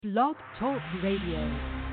Blog Talk Radio.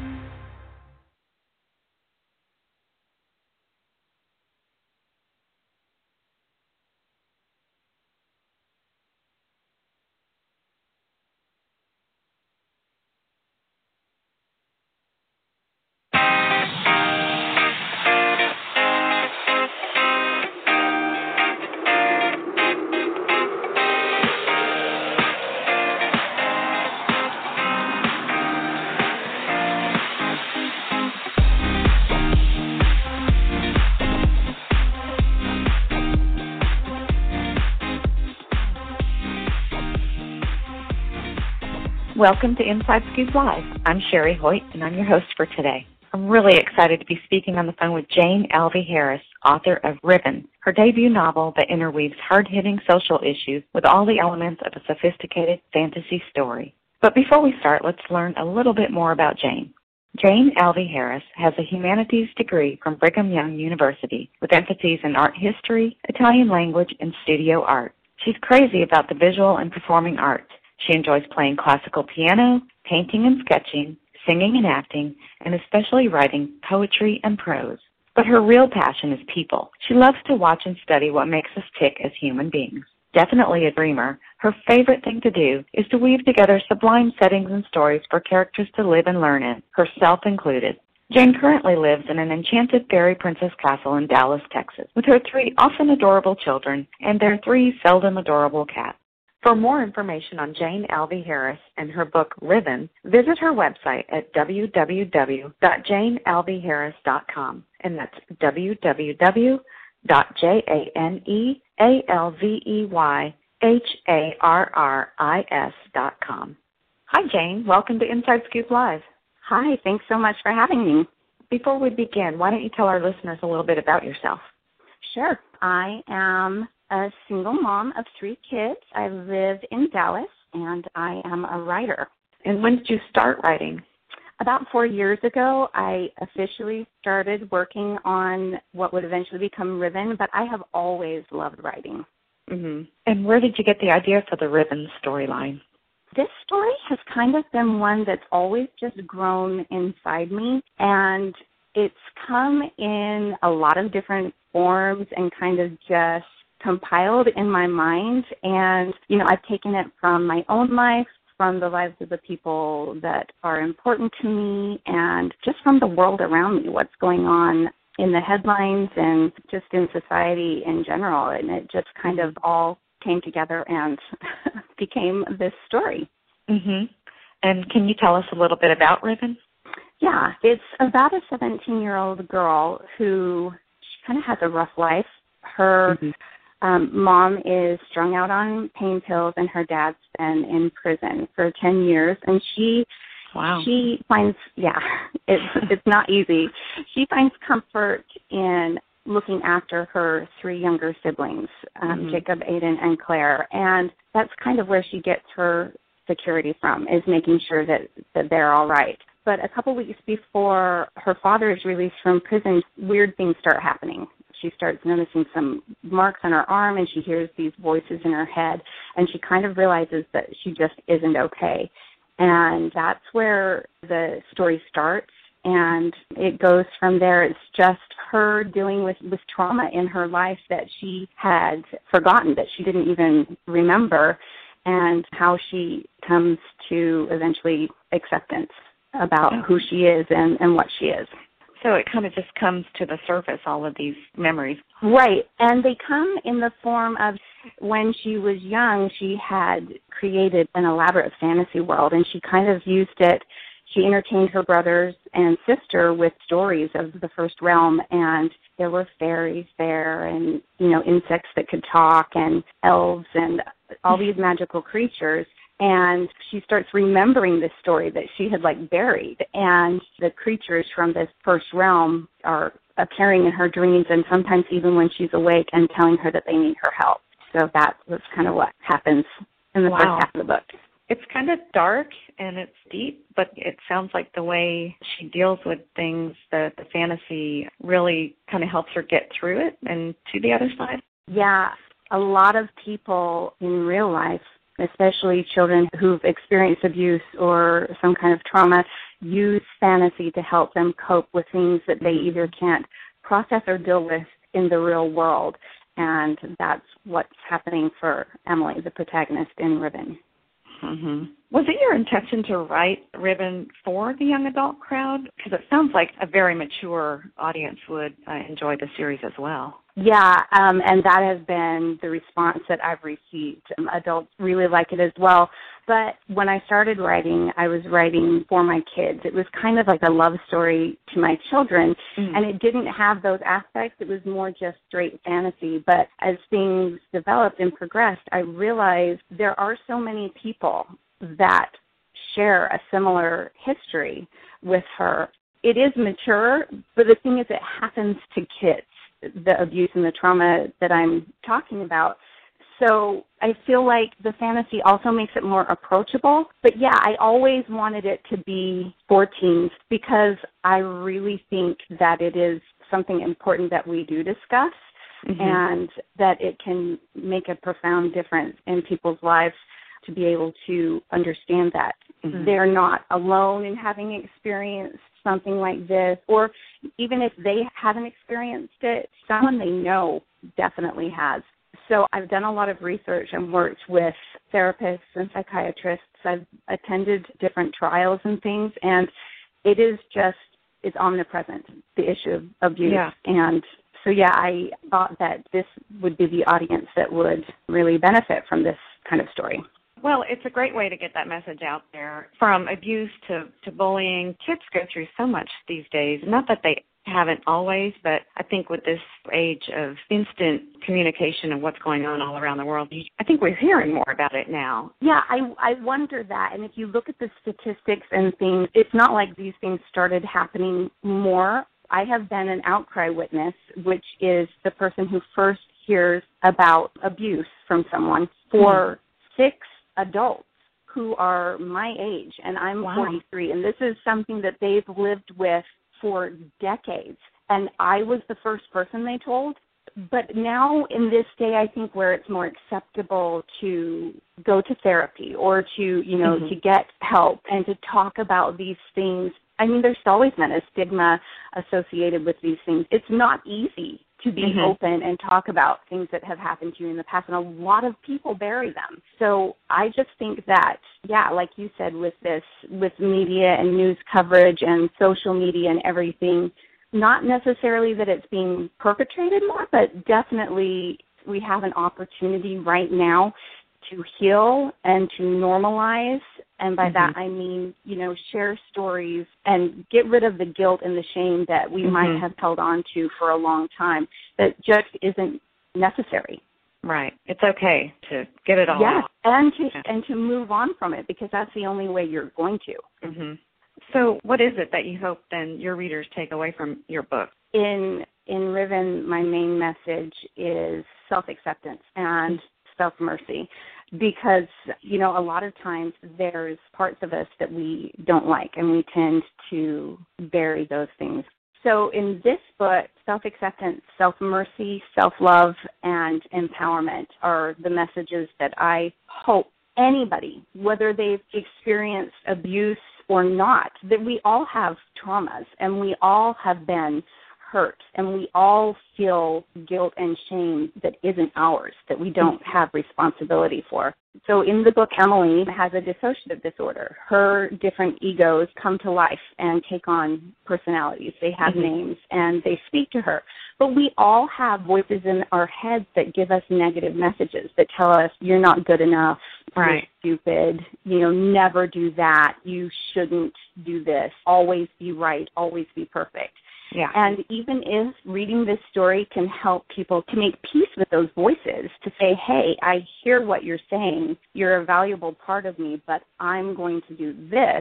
Welcome to Inside Scoop Live. I'm Sherry Hoyt, and I'm your host for today. I'm really excited to be speaking on the phone with Jane Alvey Harris, author of Riven, her debut novel that interweaves hard-hitting social issues with all the elements of a sophisticated fantasy story. But before we start, let's learn a little bit more about Jane. Jane Alvey Harris has a humanities degree from Brigham Young University with emphases in art history, Italian language, and studio art. She's crazy about the visual and performing arts. She enjoys playing classical piano, painting and sketching, singing and acting, and especially writing poetry and prose. But her real passion is people. She loves to watch and study what makes us tick as human beings. Definitely a dreamer, her favorite thing to do is to weave together sublime settings and stories for characters to live and learn in, herself included. Jane currently lives in an enchanted fairy princess castle in Dallas, Texas, with her 3 often adorable children and their 3 seldom adorable cats. For more information on Jane Alvey Harris and her book, Riven, visit her website at www.janealveyharris.com, and that's www.janealveyharris.com. Hi, Jane. Welcome to Inside Scoop Live. Hi, thanks so much for having me. Before we begin, why don't you tell our listeners a little bit about yourself? Sure. I am a single mom of 3 kids. I live in Dallas, and I am a writer. And when did you start writing? About 4 years ago, I officially started working on what would eventually become Riven, but I have always loved writing. Mm-hmm. And where did you get the idea for the Riven storyline? This story has kind of been one that's always just grown inside me, and it's come in a lot of different forms and kind of just compiled in my mind. And, I've taken it from my own life, from the lives of the people that are important to me, and just from the world around me, what's going on in the headlines and just in society in general. And it just kind of all came together and became this story. Mm-hmm. And can you tell us a little bit about Riven? Yeah, it's about a 17-year-old girl who kind of has a rough life. Her mom is strung out on pain pills, and her dad's been in prison for 10 years. And she finds, it's not easy. She finds comfort in looking after her 3 younger siblings, Jacob, Aiden, and Claire. And that's kind of where she gets her security from, is making sure that they're all right. But a couple weeks before her father is released from prison, weird things start happening. She starts noticing some marks on her arm, and she hears these voices in her head, and she kind of realizes that she just isn't okay. And that's where the story starts, and it goes from there. It's just her dealing with trauma in her life that she had forgotten, that she didn't even remember, and how she comes to eventually acceptance about who she is and what she is. So it kind of just comes to the surface, all of these memories. Right, and they come in the form of when she was young, she had created an elaborate fantasy world, and she kind of used it. She entertained her brothers and sister with stories of the first realm, and there were fairies there and, insects that could talk and elves and all these magical creatures. And she starts remembering this story that she had buried. And the creatures from this first realm are appearing in her dreams, and sometimes even when she's awake, and telling her that they need her help. So that was kind of what happens in the first half of the book. It's kind of dark and it's deep, but it sounds like the way she deals with things, the fantasy really kind of helps her get through it and to the other side. Yeah, a lot of people in real life especially children who've experienced abuse or some kind of trauma, use fantasy to help them cope with things that they either can't process or deal with in the real world. And that's what's happening for Emily, the protagonist in Riven. Mm-hmm. Was it your intention to write Riven for the young adult crowd? Because it sounds like a very mature audience would enjoy the series as well. Yeah, and that has been the response that I've received. Adults really like it as well. But when I started writing, I was writing for my kids. It was kind of like a love story to my children, and it didn't have those aspects. It was more just straight fantasy. But as things developed and progressed, I realized there are so many people that share a similar history with her. It is mature, but the thing is it happens to kids, the abuse and the trauma that I'm talking about. So I feel like the fantasy also makes it more approachable. But yeah, I always wanted it to be for teens because I really think that it is something important that we do discuss and that it can make a profound difference in people's lives to be able to understand that they're not alone in having experienced something like this, or even if they haven't experienced it, someone they know definitely has. So I've done a lot of research and worked with therapists and psychiatrists. I've attended different trials and things, and it's omnipresent, the issue of abuse. Yeah. And so, yeah, I thought that this would be the audience that would really benefit from this kind of story. Well, it's a great way to get that message out there. From abuse to bullying, kids go through so much these days. Not that they haven't always, but I think with this age of instant communication of what's going on all around the world, I think we're hearing more about it now. Yeah, I wonder that. And if you look at the statistics and things, it's not like these things started happening more. I have been an outcry witness, which is the person who first hears about abuse from someone for 6 adults who are my age, and I'm 43, and this is something that they've lived with for decades. And I was the first person they told. But now in this day, I think where it's more acceptable to go to therapy or to, to get help and to talk about these things. I mean, there's always been a stigma associated with these things. It's not easy to be open and talk about things that have happened to you in the past, and a lot of people bury them. So I just think that, yeah, like you said, with media and news coverage and social media and everything, not necessarily that it's being perpetrated more, but definitely we have an opportunity right now to heal and to normalize. And by that, I mean, share stories and get rid of the guilt and the shame that we might have held on to for a long time that just isn't necessary. Right. It's okay to get it all out. And to move on from it, because that's the only way you're going to. So what is it that you hope then your readers take away from your book? In Riven, my main message is self-acceptance and self-mercy. Because, a lot of times there's parts of us that we don't like, and we tend to bury those things. So in this book, self-acceptance, self-mercy, self-love, and empowerment are the messages that I hope anybody, whether they've experienced abuse or not, that we all have traumas, and we all have been hurt, and we all feel guilt and shame that isn't ours, that we don't have responsibility for. So in the book, Emily has a dissociative disorder. Her different egos come to life and take on personalities. They have names, and they speak to her. But we all have voices in our heads that give us negative messages that tell us, you're not good enough, you're stupid, never do that, you shouldn't do this, always be right, always be perfect. Yeah. And even if reading this story can help people to make peace with those voices, to say, hey, I hear what you're saying, you're a valuable part of me, but I'm going to do this,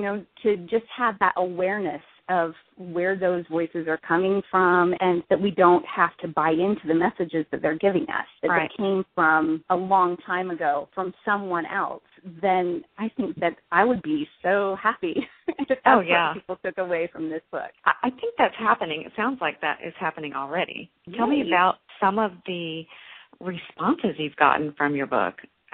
to just have that awareness of where those voices are coming from, and that we don't have to buy into the messages that they're giving us, that they came from a long time ago from someone else, then I think that I would be so happy if that's what people took away from this book. I think that's happening. It sounds like that is happening already. Tell me about some of the responses you've gotten from your book.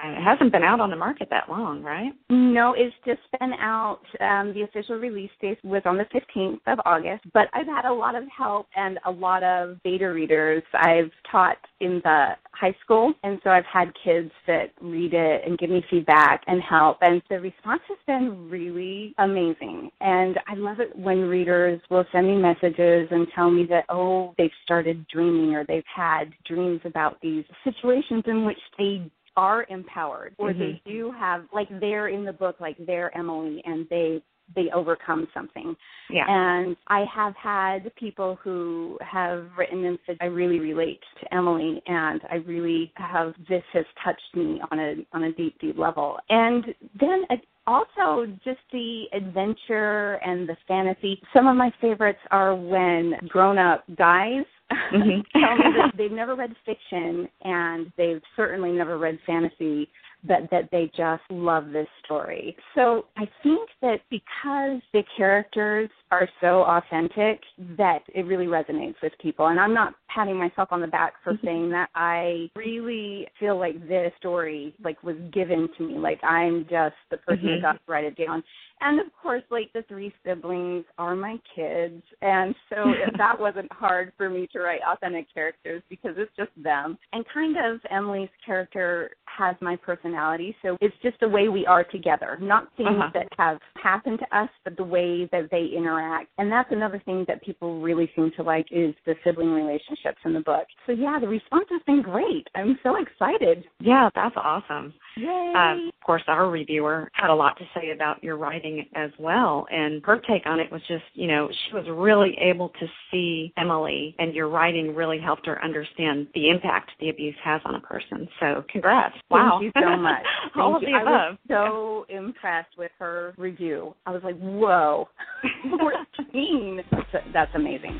And it hasn't been out on the market that long, right? No, it's just been out. The official release date was on the 15th of August, but I've had a lot of help and a lot of beta readers. I've taught in the high school, and so I've had kids that read it and give me feedback and help, and the response has been really amazing. And I love it when readers will send me messages and tell me that, they've started dreaming or they've had dreams about these situations in which they are empowered, or they do have, like they're in the book, like they're Emily and they overcome something. Yeah. And I have had people who have written and said, I really relate to Emily, and I really have, this has touched me on a deep, deep level. And then also just the adventure and the fantasy. Some of my favorites are when grown-up guys tell me that they've never read fiction and they've certainly never read fantasy, but that they just love this story. So I think that because the characters are so authentic, that it really resonates with people. And I'm not patting myself on the back for saying that. I really feel like this story was given to me. Like I'm just the person that got to write it down. And of course, the three siblings are my kids. And so that wasn't hard for me to write authentic characters because it's just them. And kind of Emily's character has my personality. So it's just the way we are together, not things that have happened to us, but the way that they interact. And that's another thing that people really seem to like is the sibling relationships in the book. So yeah, the response has been great. I'm so excited. Yeah, that's awesome. Yay. Of course, our reviewer had a lot to say about your writing as well, and her take on it was just, she was really able to see Emily, and your writing really helped her understand the impact the abuse has on a person. So congrats. Wow. Thank you so much. All of the above. I was so impressed with her review. I was like, whoa, 14. That's amazing.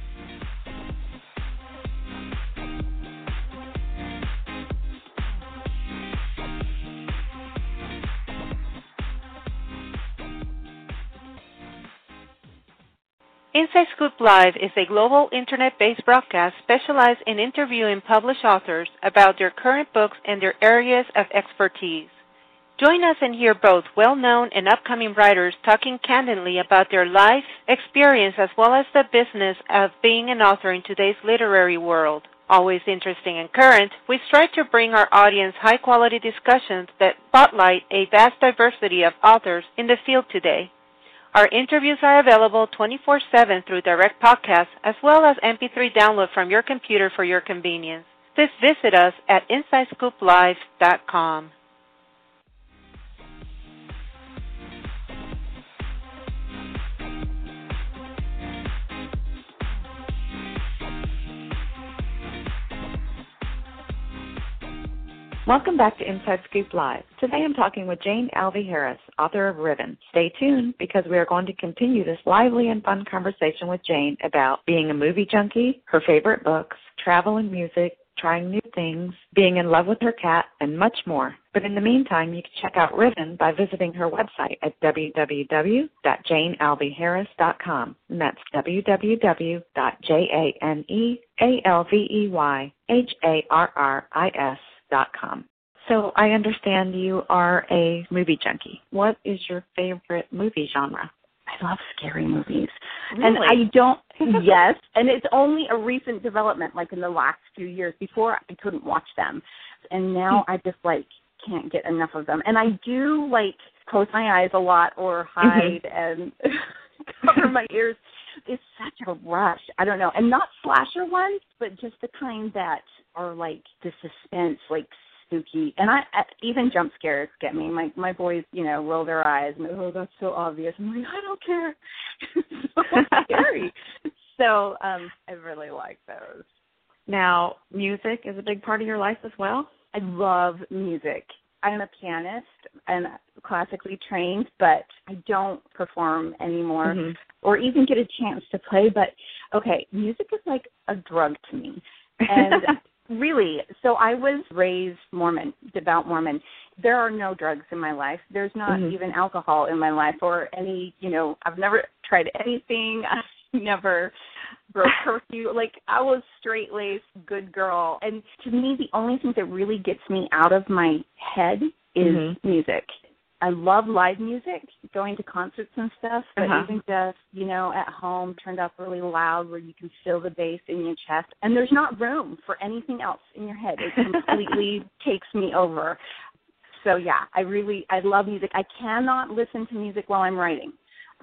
Inside Scoop Live is a global internet-based broadcast specialized in interviewing published authors about their current books and their areas of expertise. Join us and hear both well-known and upcoming writers talking candidly about their life experience as well as the business of being an author in today's literary world. Always interesting and current, we strive to bring our audience high-quality discussions that spotlight a vast diversity of authors in the field today. Our interviews are available 24/7 through direct podcasts as well as MP3 download from your computer for your convenience. Please visit us at InsideScoopLive.com. Welcome back to Inside Scoop Live. Today I'm talking with Jane Alvey Harris, author of Riven. Stay tuned because we are going to continue this lively and fun conversation with Jane about being a movie junkie, her favorite books, travel and music, trying new things, being in love with her cat, and much more. But in the meantime, you can check out Riven by visiting her website at www.janealveyharris.com. And that's www.janealveyharris.com. So I understand you are a movie junkie. What is your favorite movie genre? I love scary movies. Really? And I don't, yes, and it's only a recent development, in the last few years. Before, I couldn't watch them. And now I just, can't get enough of them. And I do, close my eyes a lot or hide and cover my ears. It's such a rush. I don't know. And not slasher ones, but just the kind that are, the suspense, spooky. And even jump scares get me. My boys, roll their eyes and, that's so obvious. I'm like, I don't care. It's so scary. So I really like those. Now, music is a big part of your life as well? I love music. I'm a pianist and classically trained, but I don't perform anymore or even get a chance to play. But, okay, music is like a drug to me. And really, so I was raised Mormon, devout Mormon. There are no drugs in my life. There's not even alcohol in my life or any, I've never tried anything. I've never broke curfew. Like, I was straight-laced, good girl. And to me, the only thing that really gets me out of my head is music. I love live music, going to concerts and stuff, but even just, you know, at home, turned up really loud where you can feel the bass in your chest, and there's not room for anything else in your head. It completely takes me over. So, yeah, I love music. I cannot listen to music while I'm writing.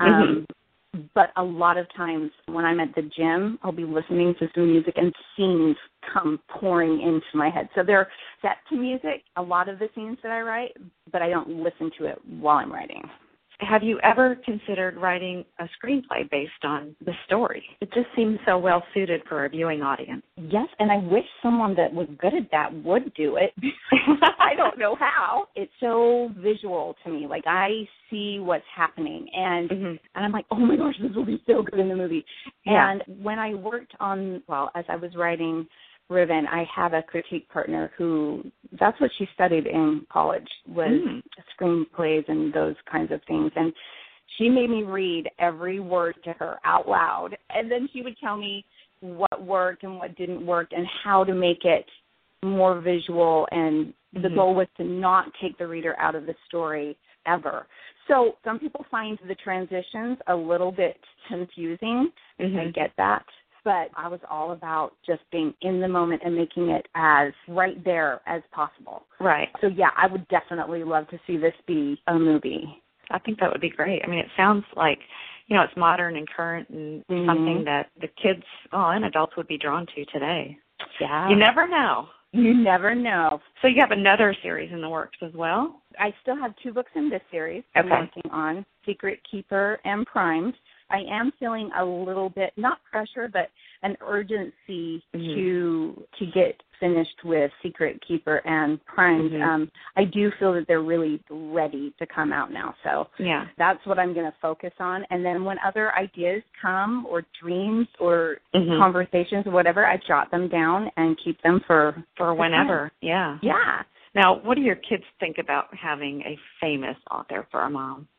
But a lot of times when I'm at the gym, I'll be listening to some music and scenes come pouring into my head. So they're set to music, a lot of the scenes that I write, but I don't listen to it while I'm writing. Have you ever considered writing a screenplay based on the story? It just seems so well suited for a viewing audience. Yes, and I wish someone that was good at that would do it. I don't know how. It's so visual to me. Like, I see what's happening, and I'm like, oh, my gosh, this will be so good in the movie. Yeah. And when I worked on, as I was writing Riven, I have a critique partner who, that's what she studied in college, was screenplays and those kinds of things. And she made me read every word to her out loud. And then she would tell me what worked and what didn't work and how to make it more visual. And the goal was to not take the reader out of the story ever. So some people find the transitions a little bit confusing. I get that. But I was all about just being in the moment and making it as right there as possible. Right. So, yeah, I would definitely love to see this be a movie. I think that would be great. I mean, it sounds like, you know, it's modern and current and something that the kids and adults would be drawn to today. Yeah. You never know. You never know. So you have another series in the works as well? I still have 2 books in this series I'm working on, Secret Keeper and Primed. I am feeling a little bit, not pressure, but an urgency to get finished with Secret Keeper and Primed. I do feel that they're really ready to come out now. So that's what I'm going to focus on. And then when other ideas come or dreams or conversations or whatever, I jot them down and keep them for whenever. Yeah. Yeah. Now, what do your kids think about having a famous author for a mom?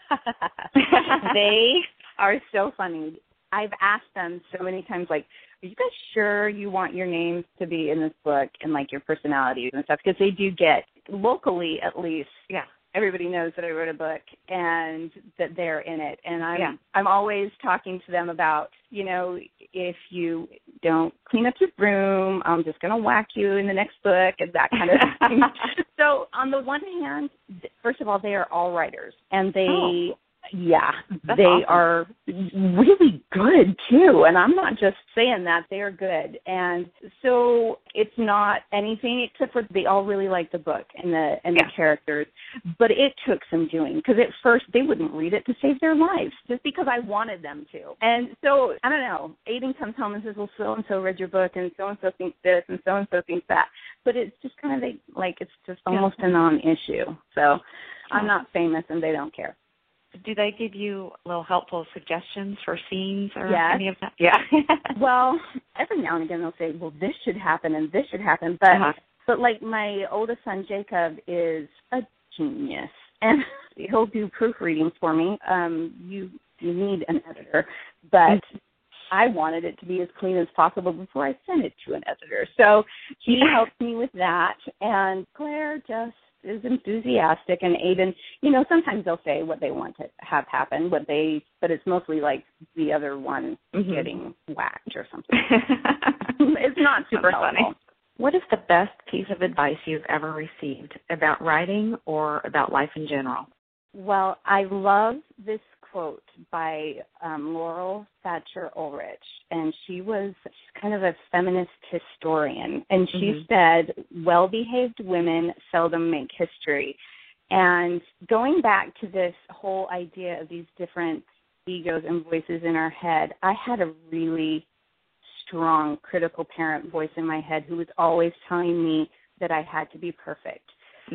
They are so funny. I've asked them so many times, like, are you guys sure you want your names to be in this book and, like, your personalities and stuff? Because they do get, locally at least, everybody knows that I wrote a book and that they're in it. And I'm always talking to them about, you know, if you don't clean up your room, I'm just going to whack you in the next book and that kind of thing. So on the one hand, first of all, they are all writers. And they... That's they awesome. are really good, too. And I'm not just saying that. They are good. And so it's not anything except for they all really like the book and the characters. But it took some doing because at first they wouldn't read it to save their lives just because I wanted them to. And so, I don't know, Aiden comes home and says, well, so-and-so read your book and so-and-so thinks this and so-and-so thinks that. But it's just kind of like it's just almost a non-issue. So I'm not famous and they don't care. Do they give you little helpful suggestions for scenes or any of that? Yeah. Well, every now and again they'll say, well, this should happen and this should happen. But like my oldest son, Jacob, is a genius. And he'll do proofreading for me. You need an editor. But I wanted it to be as clean as possible before I sent it to an editor. So he helps me with that. And Claire just is enthusiastic, and Aiden, you know, sometimes they'll say what they want to have happen, but it's mostly like the other one getting whacked or something. It's not super helpful. Funny. What is the best piece of advice you've ever received about writing or about life in general? Well, I love this quote by Laurel Thatcher Ulrich, and she's kind of a feminist historian, and she said, well-behaved women seldom make history. And going back to this whole idea of these different egos and voices in our head, I had a really strong critical parent voice in my head who was always telling me that I had to be perfect.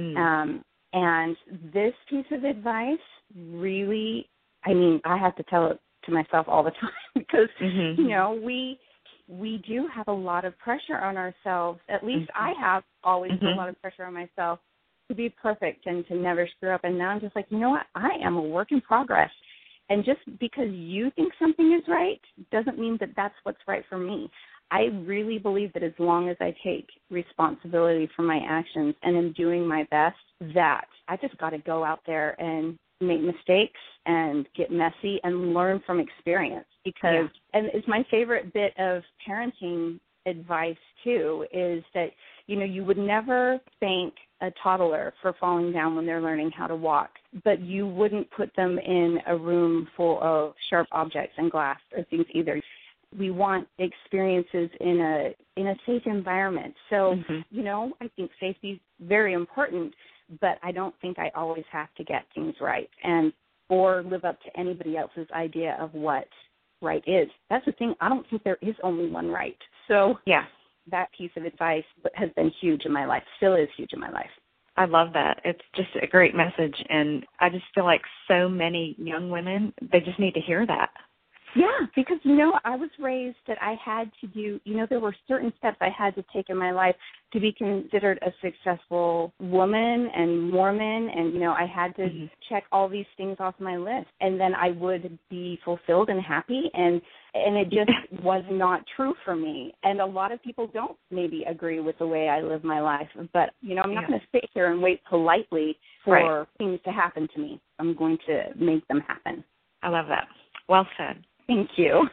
And this piece of advice really, I mean, I have to tell it to myself all the time because, you know, we do have a lot of pressure on ourselves. At least I have always put a lot of pressure on myself to be perfect and to never screw up. And now I'm just like, you know what? I am a work in progress. And just because you think something is right doesn't mean that that's what's right for me. I really believe that as long as I take responsibility for my actions and am doing my best, that I just got to go out there and make mistakes and get messy and learn from experience. Because, and it's my favorite bit of parenting advice too, is that, you know, you would never thank a toddler for falling down when they're learning how to walk, but you wouldn't put them in a room full of sharp objects and glass or things either. We want experiences in a safe environment. So, you know, I think safety is very important, but I don't think I always have to get things right or live up to anybody else's idea of what right is. That's the thing. I don't think there is only one right. So that piece of advice has been huge in my life, still is huge in my life. I love that. It's just a great message, and I just feel like so many young women, they just need to hear that. Yeah, because, you know, I was raised that I had to do, you know, there were certain steps I had to take in my life to be considered a successful woman and Mormon, and, you know, I had to check all these things off my list, and then I would be fulfilled and happy, and it just was not true for me. And a lot of people don't maybe agree with the way I live my life, but, you know, I'm not going to sit here and wait politely for things to happen to me. I'm going to make them happen. I love that. Well said. Thank you.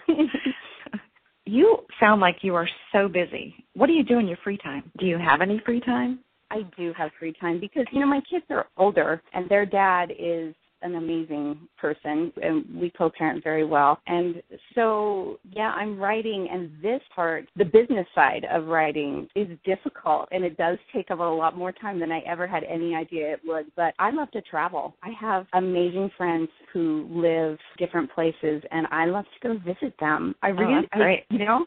You sound like you are so busy. What do you do in your free time? Do you have any free time? I do have free time because, you know, my kids are older and their dad is an amazing person, and we co-parent very well. And so, I'm writing, and this part, the business side of writing, is difficult, and it does take up a lot more time than I ever had any idea it would. But I love to travel. I have amazing friends who live different places, and I love to go visit them. I really, great.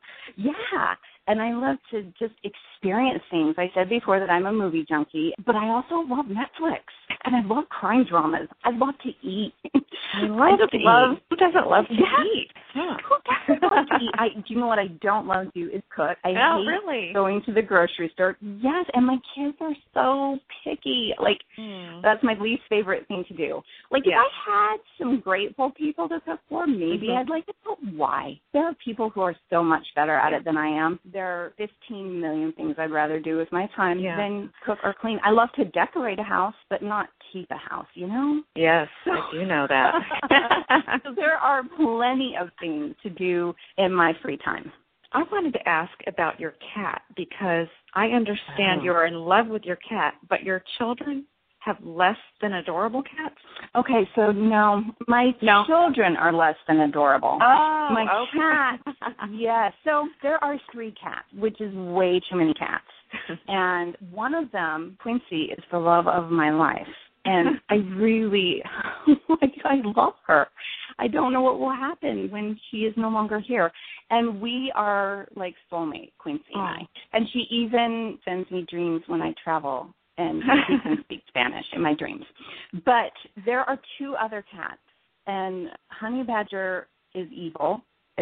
And I love to just experience things. I said before that I'm a movie junkie, but I also love Netflix, and I love crime dramas. I love to eat. I love to eat. Who doesn't love to eat? Yeah. Who doesn't love to eat? Do you know what I don't love to do is cook. I hate going to the grocery store. Yes, and my kids are so picky. Like, that's my least favorite thing to do. Like, if I had some grateful people to cook for, maybe I'd like it, but why? There are people who are so much better at it than I am. There are 15 million things I'd rather do with my time than cook or clean. I love to decorate a house, but not keep a house, you know? Yes, I do know that. So there are plenty of things to do in my free time. I wanted to ask about your cat because I understand you're in love with your cat, but your children have less than adorable cats? Okay, so no, my children are less than adorable. Oh, my cat, yes. So there are 3 cats, which is way too many cats. And one of them, Quincy, is the love of my life. And I really, I love her. I don't know what will happen when she is no longer here. And we are like soulmate, Quincy and I. And she even sends me dreams when I travel, and she can speak Spanish in my dreams. But there are 2 other cats, and Honey Badger is evil.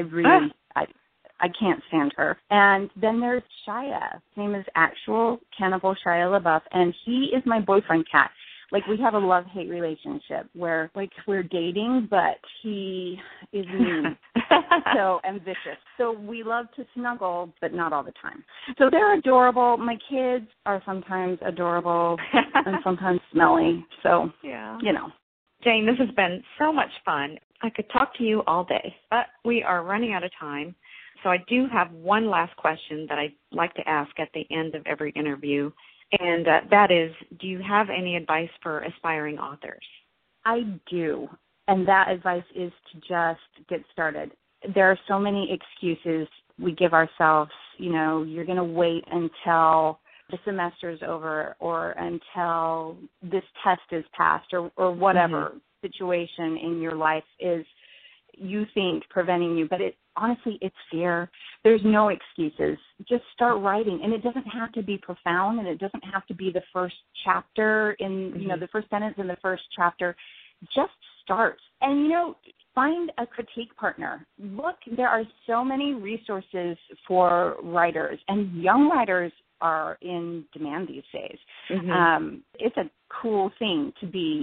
I can't stand her. And then there's Shia. His name is actual Cannibal Shia LaBeouf, and he is my boyfriend cat. Like, we have a love-hate relationship where, like, we're dating, but he is mean and vicious. So we love to snuggle, but not all the time. So they're adorable. My kids are sometimes adorable and sometimes smelly. So, you know. Jane, this has been so much fun. I could talk to you all day, but we are running out of time. So I do have one last question that I'd like to ask at the end of every interview. And that is, do you have any advice for aspiring authors? I do. And that advice is to just get started. There are so many excuses we give ourselves. You know, you're going to wait until the semester is over or until this test is passed or whatever situation in your life is you think preventing you. But honestly, it's fear. There's no excuses. Just start writing. And it doesn't have to be profound, and it doesn't have to be the first chapter in, you know, the first sentence in the first chapter. Just start. And, you know, find a critique partner. Look, there are so many resources for writers, and young writers are in demand these days. It's a cool thing to be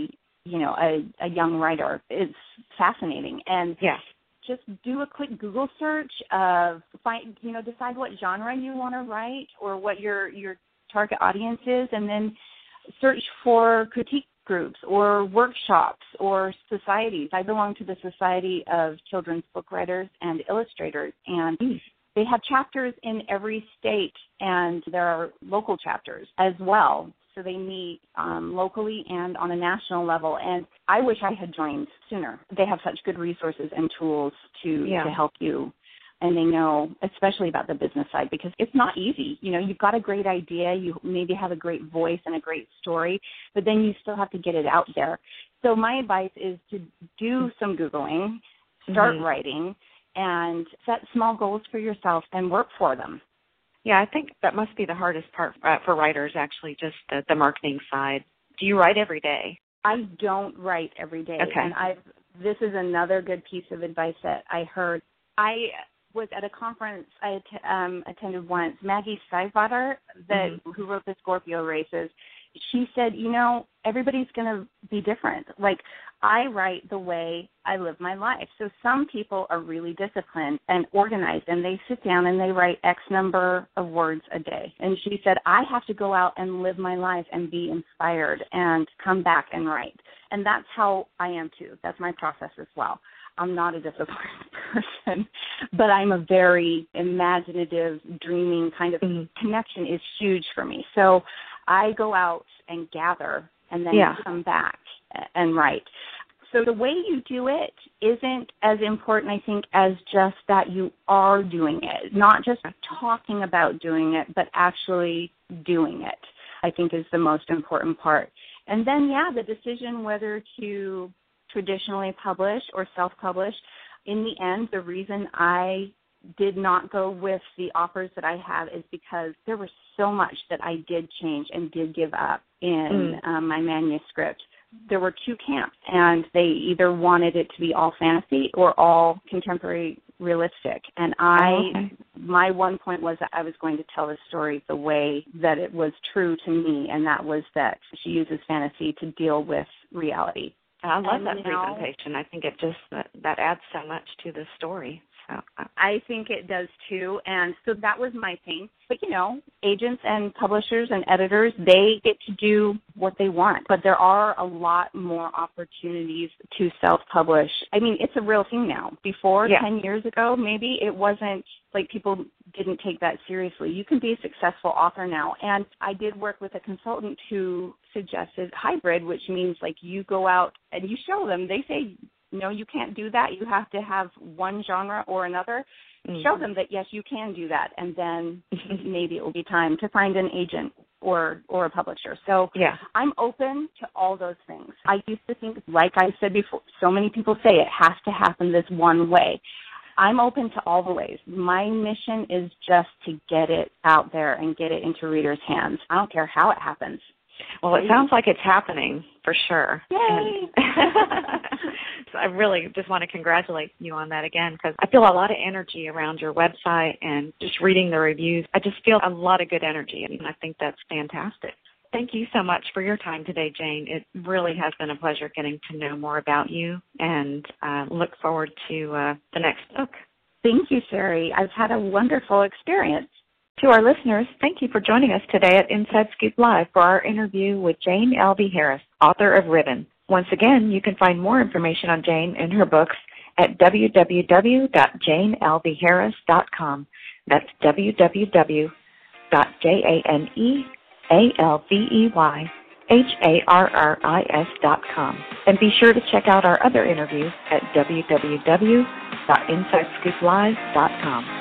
a young writer. It's fascinating. And yes. Just do a quick Google search of decide what genre you want to write or what your target audience is, and then search for critique groups or workshops or societies. I belong to the Society of Children's Book Writers and Illustrators, and they have chapters in every state, and there are local chapters as well. So they meet locally and on a national level. And I wish I had joined sooner. They have such good resources and tools to help you. And they know, especially about the business side, because it's not easy. You've got a great idea. You maybe have a great voice and a great story, but then you still have to get it out there. So my advice is to do some Googling, start writing, and set small goals for yourself and work for them. Yeah, I think that must be the hardest part for writers, actually, just the marketing side. Do you write every day? I don't write every day. Okay. And this is another good piece of advice that I heard. I was at a conference I attended once. Maggie Stiefvater, who wrote the Scorpio Races, she said, everybody's going to be different. Like, I write the way I live my life. So some people are really disciplined and organized, and they sit down and they write X number of words a day. And she said, I have to go out and live my life and be inspired and come back and write. And that's how I am, too. That's my process as well. I'm not a disciplined person, but I'm a very imaginative, dreaming kind of connection is huge for me. So I go out and gather and then come back and write. So the way you do it isn't as important, I think, as just that you are doing it, not just talking about doing it, but actually doing it, I think is the most important part. And then, the decision whether to traditionally publish or self-publish, in the end, the reason I did not go with the offers that I have is because there was so much that I did change and did give up in my manuscript. There were two camps, and they either wanted it to be all fantasy or all contemporary realistic. And my one point was that I was going to tell the story the way that it was true to me, and that was that she uses fantasy to deal with reality. I love that presentation. I think it just that adds so much to the story. So I think it does too, and so that was my thing. But agents and publishers and editors, they get to do what they want. But there are a lot more opportunities to self-publish. I mean, it's a real thing now. Before, 10 years ago, maybe it wasn't like people didn't take that seriously. You can be a successful author now. And I did work with a consultant who suggested hybrid, which means like you go out and you show them. They say, no, you can't do that. You have to have one genre or another. Show them that, yes, you can do that. And then maybe it will be time to find an agent or a publisher. So I'm open to all those things. I used to think, like I said before, so many people say it has to happen this one way. I'm open to all the ways. My mission is just to get it out there and get it into readers' hands. I don't care how it happens. Well, it sounds like it's happening for sure. Yay! So I really just want to congratulate you on that again, because I feel a lot of energy around your website and just reading the reviews. I just feel a lot of good energy, and I think that's fantastic. Thank you so much for your time today, Jane. It really has been a pleasure getting to know more about you, and look forward to the next book. Thank you, Sherry. I've had a wonderful experience. To our listeners, thank you for joining us today at Inside Scoop Live for our interview with Jane Elvey Harris, author of Ribbon. Once again, you can find more information on Jane and her books at www.janeelveyharris.com. That's www.janeelveyharris.com. And be sure to check out our other interviews at www.InsideScoopLive.com.